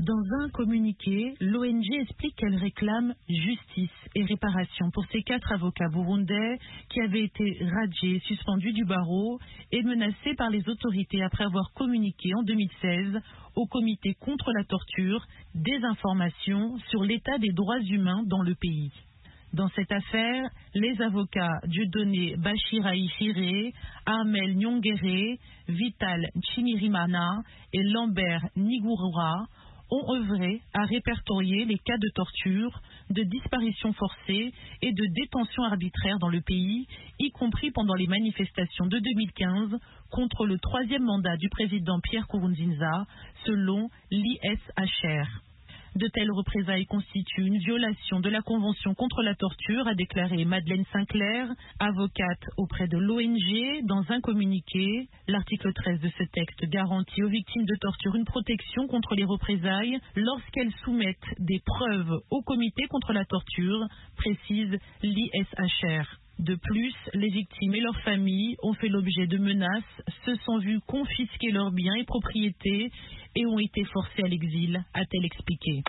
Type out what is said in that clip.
Dans un communiqué, l'ONG explique qu'elle réclame justice et réparation pour ces 4 avocats burundais qui avaient été radiés, suspendus du barreau et menacés par les autorités après avoir communiqué en 2016 au Comité contre la torture des informations sur l'état des droits humains dans le pays. Dans cette affaire, les avocats Dieudonné Bachiraï Firé, Armel Nyongere, Vital Chimirimana et Lambert Nigurura ont œuvré à répertorier les cas de torture, de disparition forcée et de détention arbitraire dans le pays, y compris pendant les manifestations de 2015 contre le 3e mandat du président Pierre Nkurunziza, selon l'ISHR. De telles représailles constituent une violation de la Convention contre la torture, a déclaré Madeleine Sinclair, avocate auprès de l'ONG, dans un communiqué. L'article 13 de ce texte garantit aux victimes de torture une protection contre les représailles lorsqu'elles soumettent des preuves au Comité contre la torture, précise l'ISHR. De plus, les victimes et leurs familles ont fait l'objet de menaces, se sont vus confisquer leurs biens et propriétés et ont été forcés à l'exil, a-t-elle expliqué.